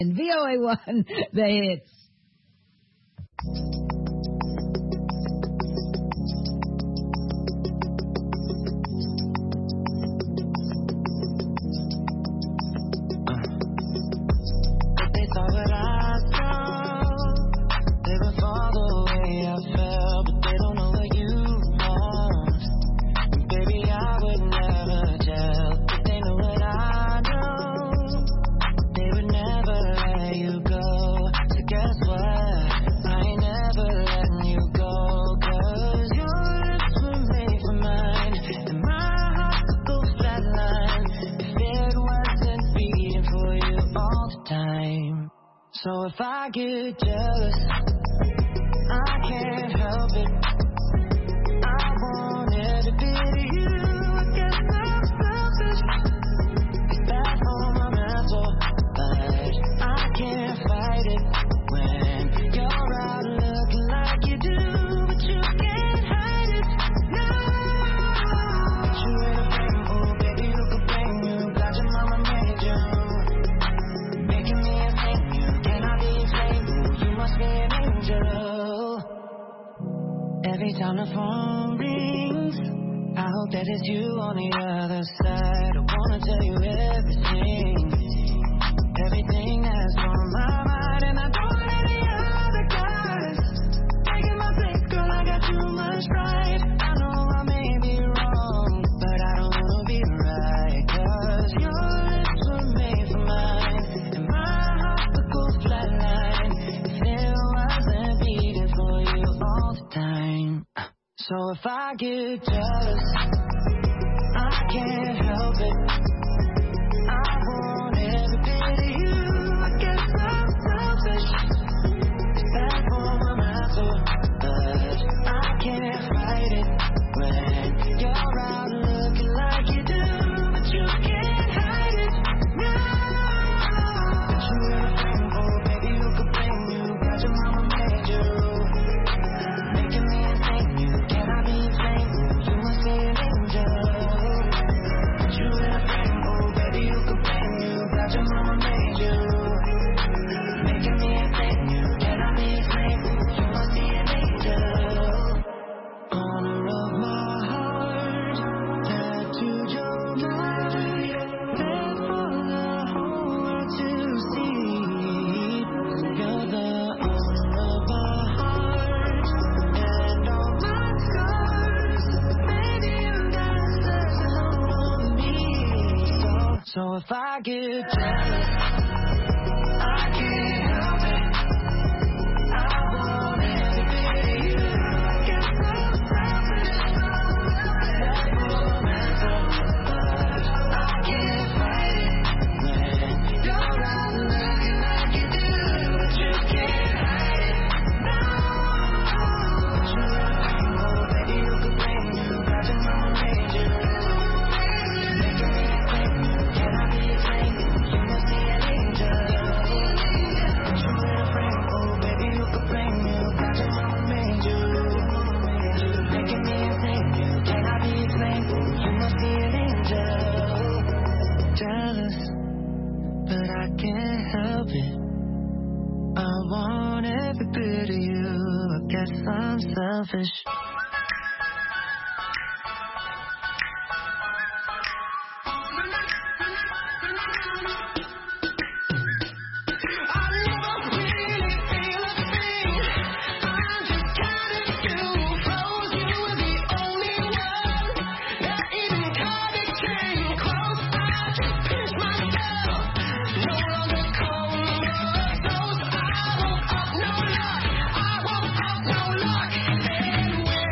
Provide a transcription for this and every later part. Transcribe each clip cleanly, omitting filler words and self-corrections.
In VOA1, the hits. So if I get jealous, I can't help it. I want every bit of you. I guess I'm selfish. It's bad for my mental, but I can't fight it when you're out looking like you do, but you can't hide it. No, you ain't a flame, oh baby, you could blame you. Glad your mama made you, making me a thing. You must be an angel. Every time the phone rings, I hope that it's you on the other side. I wanna tell you everything, everything that's on my mind. And I don't want any other guys taking my place, girl, I got too much pride. I know I may be wrong, but I don't wanna be right. Cause your lips were made for mine, and my heart could go flatline if it wasn't beating for you all the time. So if I get jealous, I can't help it. I want every bit of you. I guess I'm selfish. It's bad for my mental, but I can't fight it when you're out looking like you do, but you can't hide it. No, but you ain't a flame, oh baby, who could blame you? Got your mama made you, making me insane. You cannot be flame, you must be an angel. But you ain't a flame, oh baby, who could blame you? Got your mama made you, making me insane. You cannot be flame, you must be an angel. Honor of my heart, tattooed your mind, meant for the whole world to see. You're the honor of my heart, and all my scars. Maybe you got a special on me. So if I get jealous, I can't help it. I want every bit of you. I guess I'm selfish. That's for mental, but I can't fight it when you're out looking like you do, but you can't hide it. No, but you ain't a flame, oh baby, who could blame you? Got your mama made you, making me a flame. You cannot be a flame, you must be an angel. But you ain't a flame, oh baby, who could blame you? Got your mama made you, making me a flame. You cannot be a flame, you must be an angel. Jealous, but I can't help it. I want every bit of you. I guess I'm selfish. No luck, and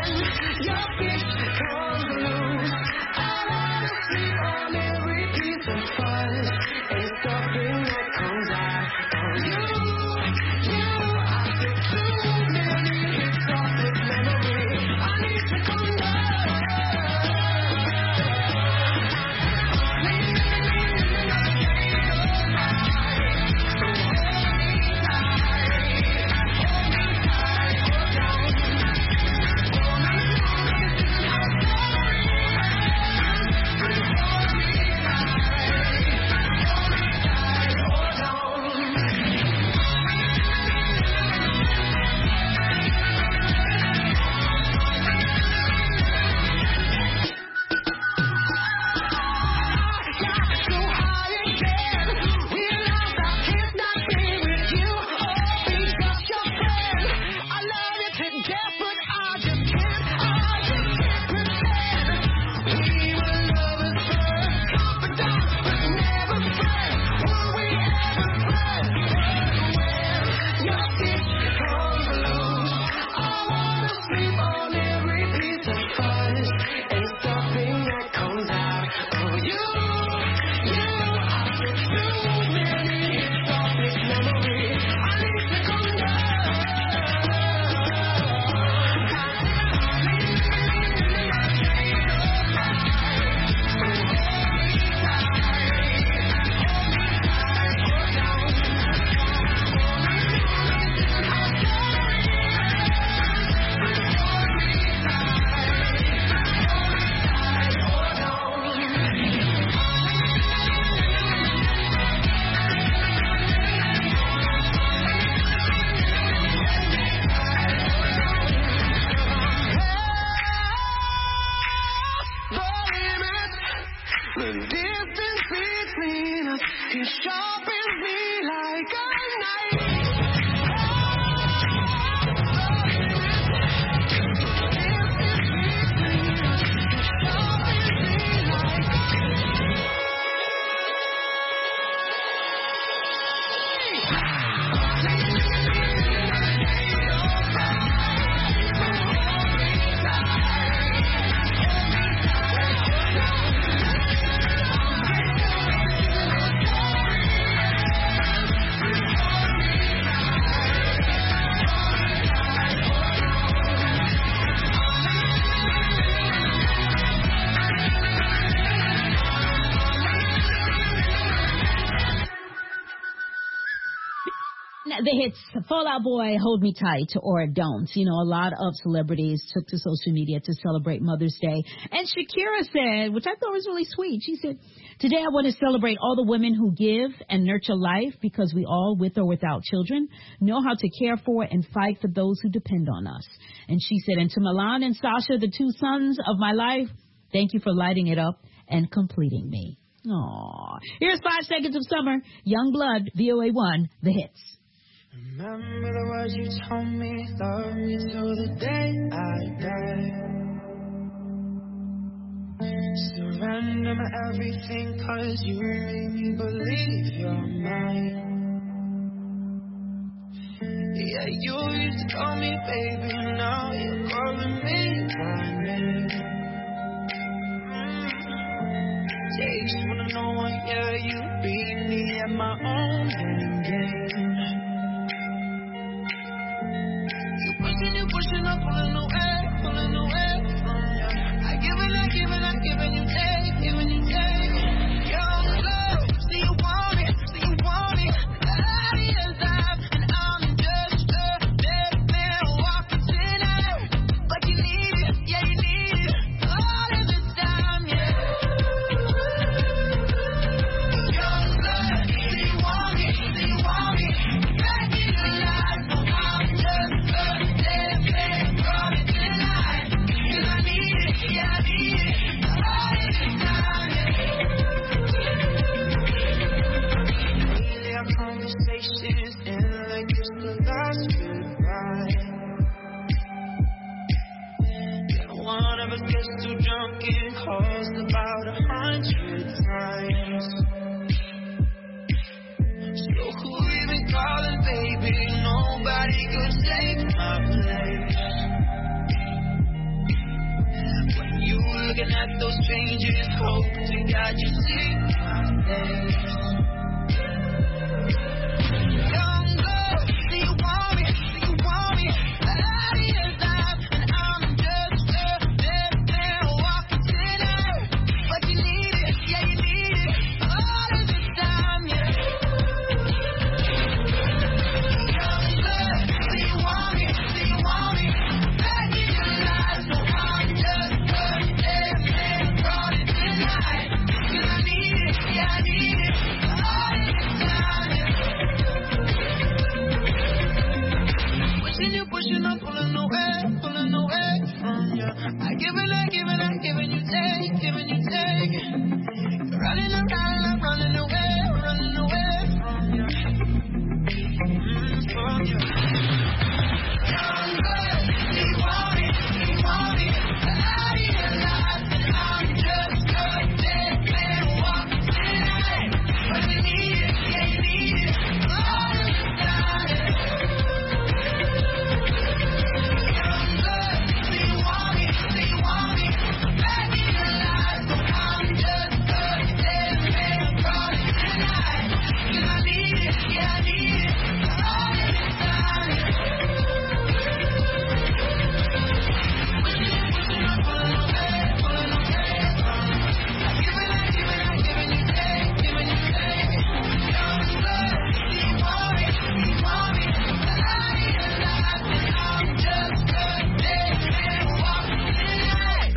Now, the hits, Fall Out Boy, Hold Me Tight, or Don't. You know, a lot of celebrities took to social media to celebrate Mother's Day. And Shakira said, which I thought was really sweet, she said, today I want to celebrate all the women who give and nurture life because we all, with or without children, know how to care for and fight for those who depend on us. And she said, and to Milan and Sasha, the two sons of my life, thank you for lighting it up and completing me. Aww. Here's 5 Seconds of Summer, Young Blood, VOA1, the hits. Remember the words you told me, love me till the day I die. Surrender my everything, cause you made me believe you're mine. Yeah, you used to call me baby, now you're calling me by name. Yeah, you just wanna know what, yeah, you beat me at my own game. You pushing up, pulling away from you. I giving you take, giving you take. Young love, see you want it. Body inside, and I'm just a dead man walking tonight. But you need it, yeah you need it, all of the time, yeah. Young love, see you want it. Back in your life, no I'm just a dead man walking tonight. 'Cause I need it, yeah I need it, all of the time, yeah. Lately our conversations end like it's the last goodbye. Yeah, one of us gets too drunk and calls about 100 times. So who even calling, baby? Nobody could take my place. When you looking at those changes, hope to God you see my face. Young girl, see you want me. Body inside, and I'm just a dead man walking tonight. But you need it, yeah you need it, all of the time, yeah. Young girl, see you want me. Back in your life, so I'm just a dead man walking tonight. 'Cause I need it, yeah I need it, all of the time, yeah. Pushing up, pulling away from you. I giving you take, running around, I'm running away from you. From you. Young girl, you want it, body alive, and I'm just a dead man walking tonight. But you need it, yeah you need it, all of the time, yeah. Back in your life, so I'm just a dead man crawling tonight. 'Cause I need it, yeah I need it, all of the time, yeah. Pushing up, pulling away from you. I giving you take, young blood, you want me, body alive, and I'm just a dead man walking tonight.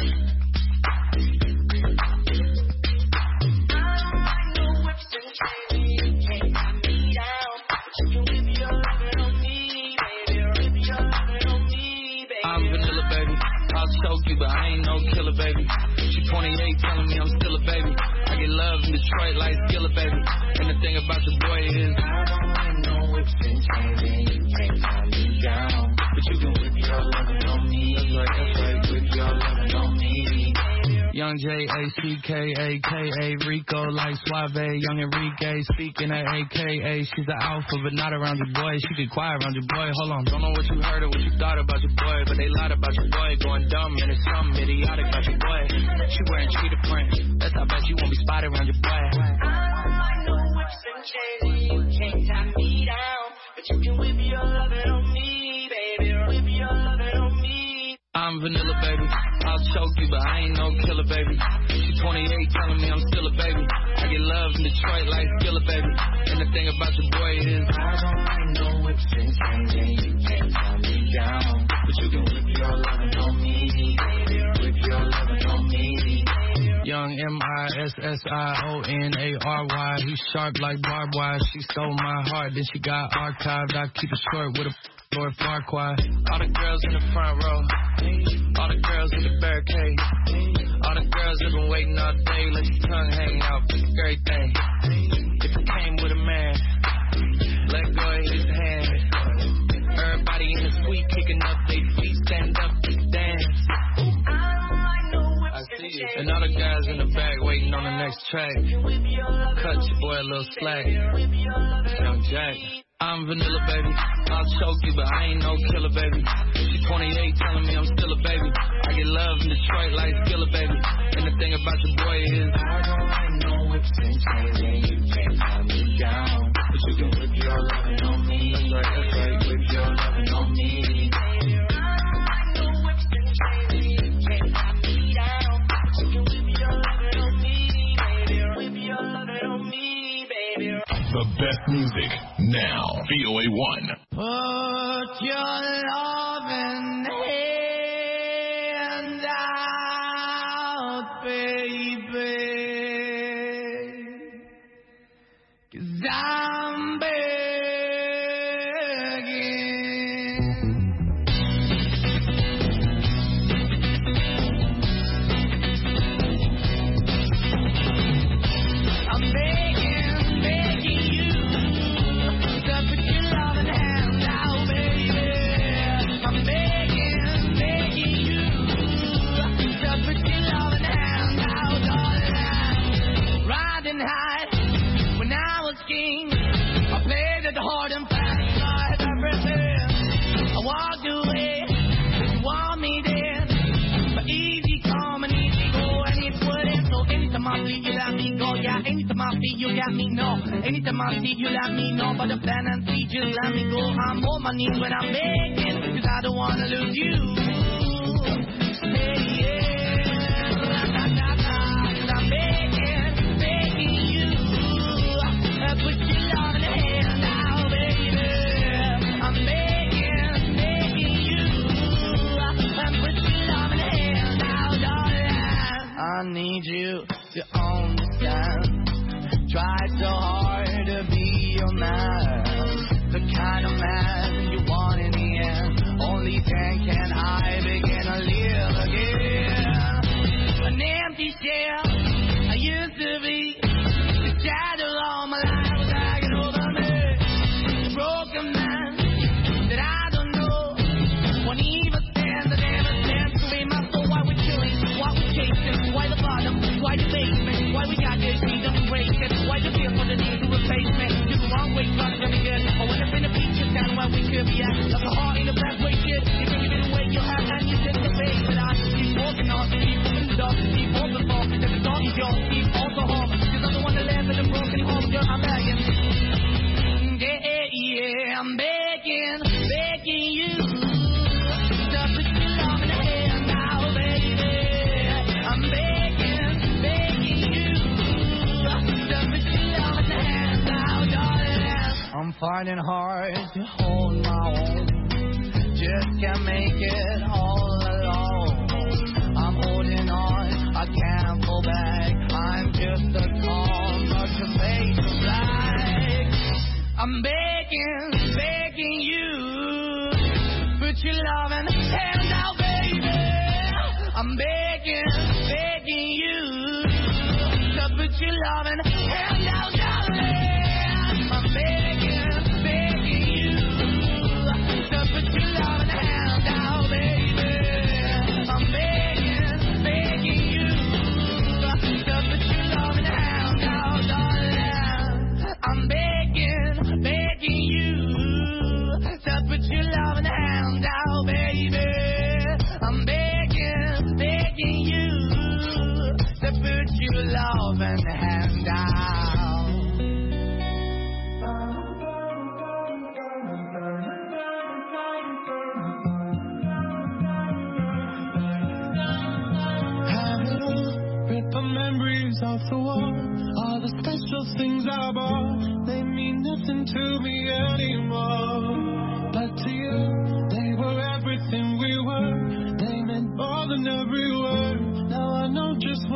I'm vanilla, baby. I'll choke you, but I ain't no killer, baby. She 28, telling me I'm still a baby. I get love in Detroit like Skilla, baby. And the thing about your boy is I don't know what's been changing. You can't calm me down, but you can whip your lovin' on me. That's right, whip your lovin' on me. Young J-A-C-K-A-K-A, Rico like Suave, Young Enrique, speaking at AKA. She's the alpha, but not around your boy. She get quiet around your boy. Hold on, don't know what you heard or what you thought about your boy, but they lied about your boy. Going dumb, and it's something idiotic about your boy. She wearing cheetah print, that's how bad you won't be spotted around your boy. I know what's been changing, you can't tie me down, but you can whip your lovin' on me, baby, whip your lovin' on me. I'm vanilla, baby. I'll choke you, but I ain't no killer, baby. She 28, telling me I'm still a baby. I get love in Detroit like Skilla, baby. And the thing about your boy is I don't SSIONARY. He's sharp like barbed wire. She stole my heart, then she got archived. I keep it short with a Lord Farquhar. All the girls in the front row. All the girls in the barricade. All the girls have been waiting all day. Let your tongue hang out. Everything. If it came with a man, let go of his hand. Everybody in the suite kicking up their feet. Stand up to dance. I see you. And all the guys in the back waiting on the next track. Cut your boy a little slack. Young Jack. I'm vanilla, baby. I'll choke you, but I ain't no killer, baby. She 28, telling me I'm still a baby. I get love in Detroit like Skilla, baby. And the thing about your boy is I don't like no whips and chains, and you can't tie me down. But you can whip your lovin' on me. That's right, whip your lovin' on me. The best music now. VOA1. Put your loving hand out, baby, 'cause I'm begging. I'm begging you to put your loving hand out, baby. I'm begging you to put your loving hand out, darling. Riding high when I was king, I played it hard and fast, I had everything. I walked away, you want me then, but easy come and easy go, and it's worth. So anytime I see you let me go, yeah. Anytime I see you let me know. Anytime I see you let me know. But the plan and see, just let me go. I'm on my knees when I'm begging, 'cause I don't wanna lose you. Hey, yeah, ra-da-da-da. 'Cause I'm begging you. Put your loving hand out, baby. I'm begging you. Put your loving hand out, darling. I need you to understand. Try so hard to be your man, the kind of man you want in the end. Only then can I begin to live again. An empty shell I used to be, the shadow all my life was hanging over me. A broken man that I don't know, won't even stand, I never stand to be my soul. Why we're chilling, why we're chasing, why the bottom, why the basement, why we got this, need to embrace it, why the feel for the need to replace me. You're the wrong way, trying to be good. I went up in the features down where we could be at. Like a heart in the best way, shit. You can give it away, you have, and you just the face. But I keep walking on, keep moving the dog, keep on the ball. That the dog is yours, keep on the home. 'Cause I'm the one that live in a broken home, girl, I'm begging. Yeah, I'm begging you. To put your love in the hand now, baby. I'm begging you. To put your love in the hand now, darling. I'm finding hard to hold my own. Just can't make it all alone. I'm holding on, I can't pull back. I'm just a calm, but your face is black. I'm begging you. Put your loving hand out, baby. I'm begging you. To put your loving hand out, darling. I'm begging you. To put your loving hand out, baby. I'm begging you. To put your loving hand out, darling. I'm begging you. To put your loving hand out, baby. I'm begging you. To put your loving hand out. Rip the memories off the wall. All the special things I bought, they mean nothing to me anymore. But to you, they were everything we were. They meant more than every word. Now I know just what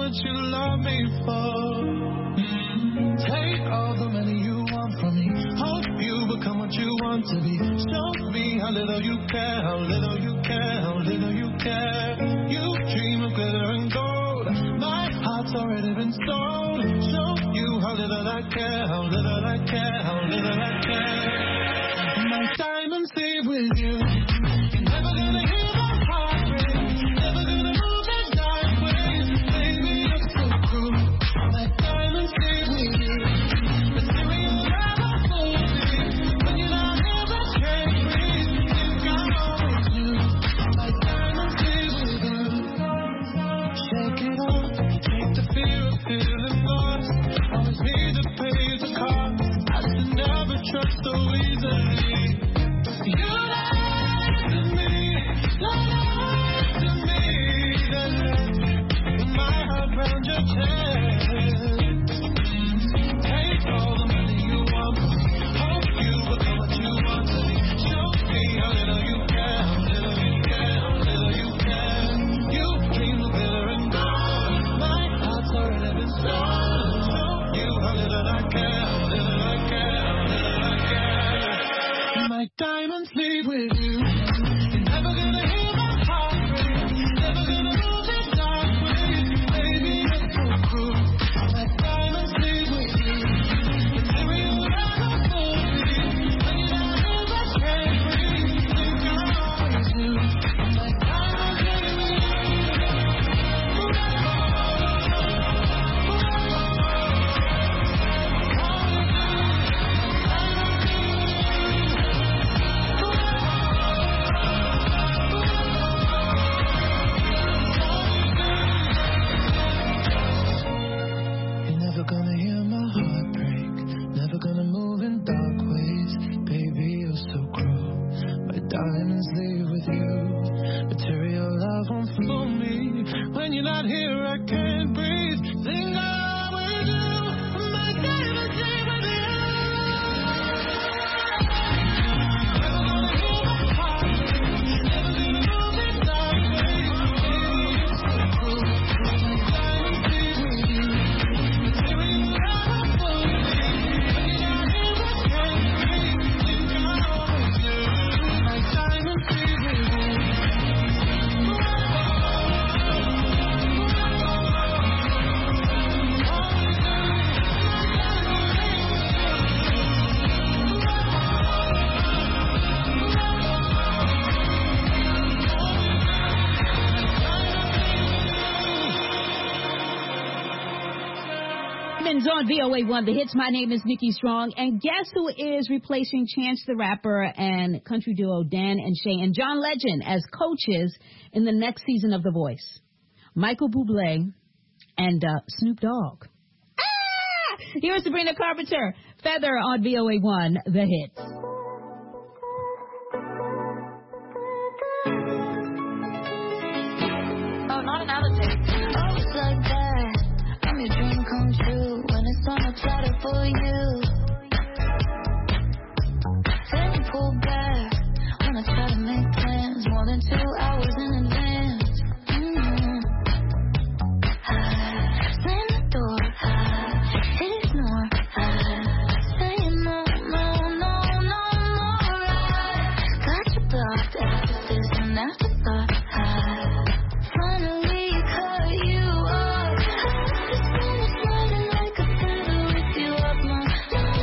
what you love me for. Take all the money you want from me. Hope you become what you want to be. Show me how little you care, how little you care, how little you care. You dream of glitter and gold. My heart's already been sold. Show you how little I care, how little I care, how little I care. My diamonds leave with you. You're never gonna hear my heart break. Never gonna move in dark ways. Baby, you're so cruel. My diamonds leave with you. Material never fools me. When you're not here, I can't breathe. Think I always knew. My diamonds leave with you. Shake it off. Take the fear of feeling lost. Always need to pay the cost. I should never trust so easily. You lied to me, lied to me. That left my heart round your chest. Take all the money you want. Hope you become what you want to be. Show me how little you care, how little you care, how little you care. You dream of glitter and gold. My heart's already been stolen. Show you how little I care, how little I care, how little I care. My diamonds leave with you. You're never gonna hear my heart break. Never gonna move in dark ways. Baby, you're so cruel. My diamonds leave with you. Material never fools me. When you're not here, I can't breathe. Think I always knew. My diamonds leave with you. You're never gonna hear my heart break. Never gonna move in dark ways. Baby, you're so cruel. My diamonds leave with you. Material love won't fool me. When you're not here, I can't breathe. Think I always do. My diamonds leave with you. Never gonna hear my heart break. Never gonna move in dark ways. Baby, you're so cruel. My diamonds leave with you. Material never fools me. When you're not here, I can't breathe. Think I always do. My diamonds leave with you. Diamonds on VOA1, the hits. My name is Nikki Strong, and guess who is replacing Chance the Rapper and country duo Dan and Shay and John Legend as coaches in the next season of The Voice? Michael Bublé and Snoop Dogg. Here's Sabrina Carpenter, Feather on VOA1, the hits. Oh, not another thing. Oh, it's like that. I'm your dream come true when it's on a platter for you. Then you pull back when I try to make plans more than 2 hours in advance. I slam the door, I ignore, I say no, no, no, no more. I got you blocked after this and afterthought. I finally cut you off. I just wanna slide like a feather with you up my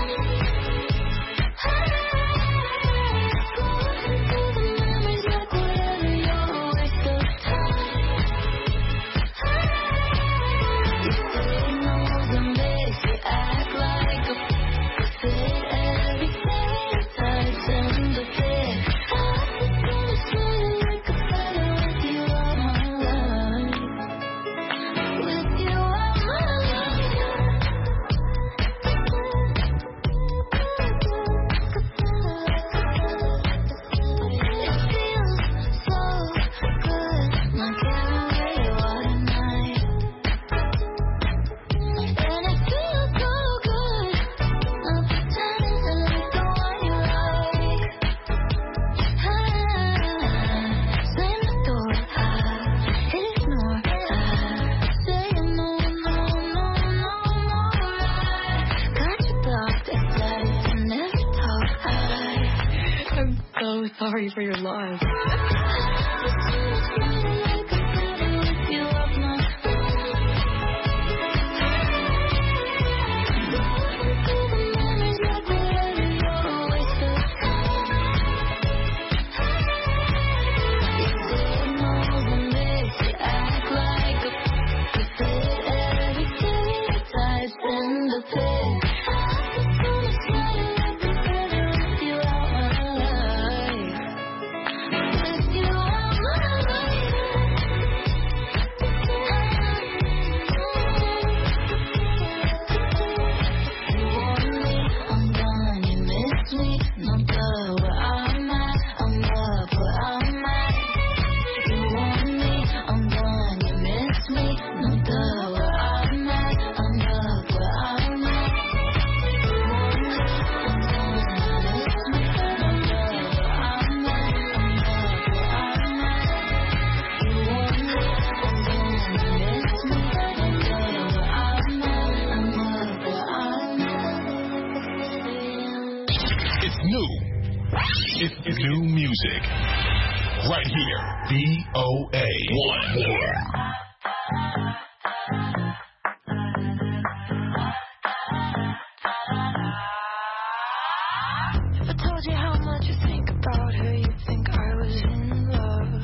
I'm so sorry for your loss. It's new music. Right here. VOA 1. If I told you how much I think about her, you'd think I was in love.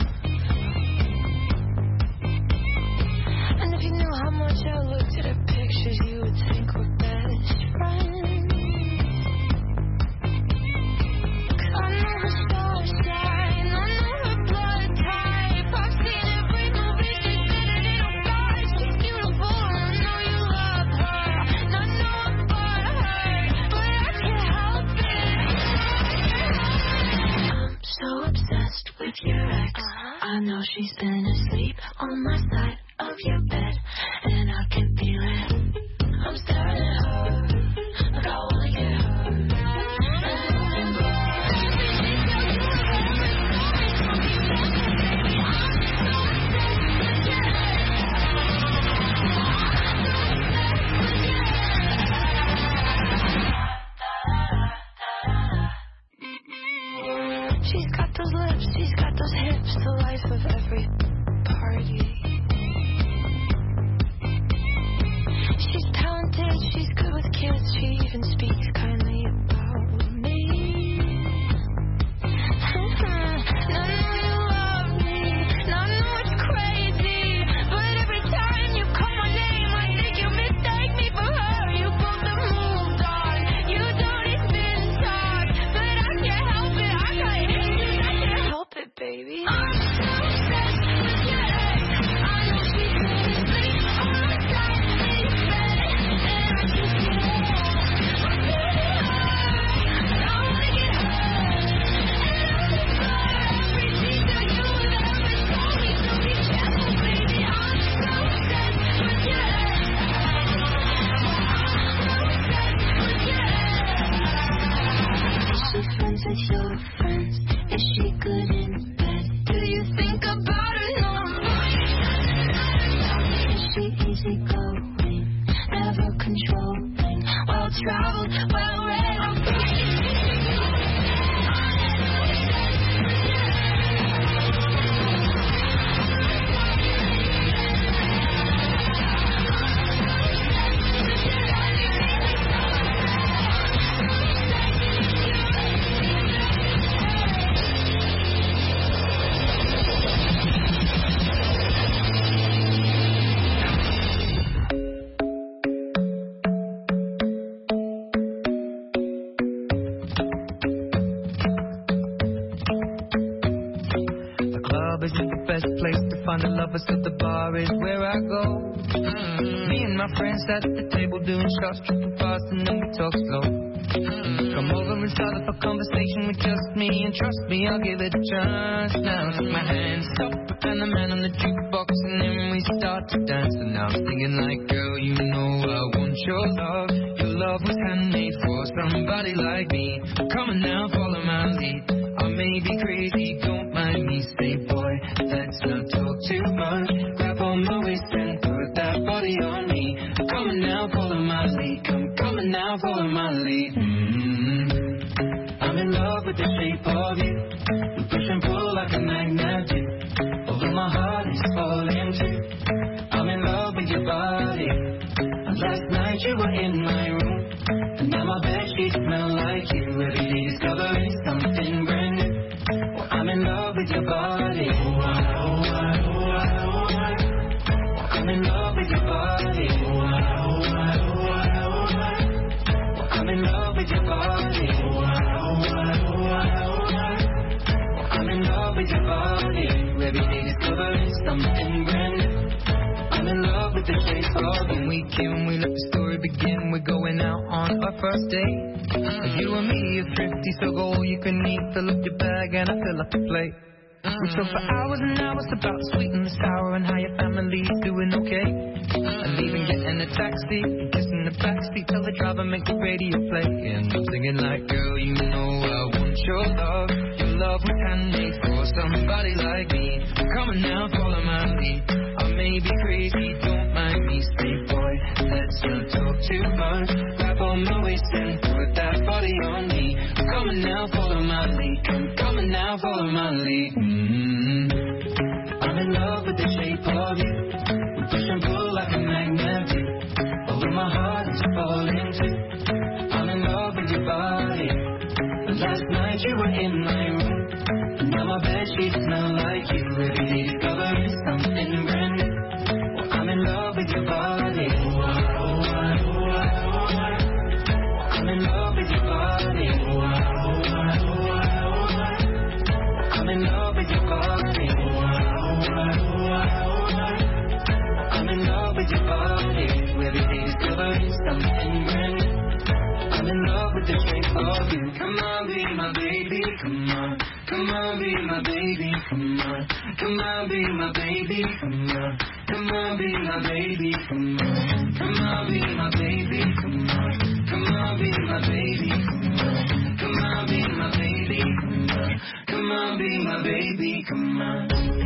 And if you knew how much I looked at her pictures, you would think we're best friends. I know she's been asleep on my side of your bed, and I can feel it. I'm staring at her, like I wanna get her. She's got those lips, she's got those hips, the life of every party. She's talented, she's good with kids, she even speaks kindly about me. I know you love me, and I know it's crazy, but every time you call my name, I think you mistake me for her. You both have moved on, you don't even talk, but I can't help it, I can't help it, baby. I'm so obsessed with your ex. I know she's gonna sleep on my side of your bed, and I just feel it. I'm feeling high, and I wanna get high, and I look for every piece of you that ever told me to be careful, baby. I'm so obsessed with your ex. She's friends with your friends. Is she good in bed? Do you think about her? No, I'm fine. Is she easygoing, never controlling, well-traveled, well-read? I'm fine. The club isn't the best place to find a lover, so the bar is where I go. Me and my friends sat at the table doing shots, tripping fast, and then we talk slow. Come over and start up a conversation with just me, and trust me, I'll give it a chance. Now take my hand, stop, and the man on the jukebox, and then we start to dance. And now I'm singing like, girl, you know I want your love. Your love was handmade for somebody like me. Come on now, follow my lead. I may be crazy, don't mind me. Say, boy, let's not talk too much. Grab on my waist and put that body on me. Come on now, follow my lead. Come on now, follow my lead. I'm in love with the shape of you. We push and pull like a magnet do. Although my heart is falling too. I'm in love with your body. Last night you were in my room, and now my bedsheets smell like you. Every day discovering something brand new. Well, I'm in love with your body. I'm in love with your body. I'm in love with your body. I'm in love with your body. Every day discovering something brand new. I'm in love with the shape of when we can, we let the story begin. We're going out on our first date. You and me are thrifty, so go all you can eat. Fill up your bag and I fill up the plate. We talk for hours and hours about the sweet and the sour and how your family's doing okay. And even getting a taxi, kissing the backseat, tell the driver make the radio play. And I'm singing like, girl, you know I want your love. Your love was handmade for somebody like me. Come on now, follow my lead. I may be crazy, don't mind me. Say, boy, let's not talk too much. Grab on my waist and put that body on me. Come on now, follow my lead. Come on now, follow my lead. I'm in love with the shape of you. We push and pull like a magnet do. Although my heart is falling too. I'm in love with your body. Last night you were in my room, and now my bedsheets smell like you. Every day discovering something brand new. Well, I'm in love with your body. I'm in love with your body. I'm in love with your body. I'm in love with your body. Every day discovering something brand new. I'm in love with the shape of you. Come on, be my baby, come on. Come on, be my baby, come on. Come on, be my baby, come on. Come on, be my baby, come on. Come on, be my baby, come on. Come on, be my baby, come on. Come on, be my baby, come on. Come on, be my baby, come on.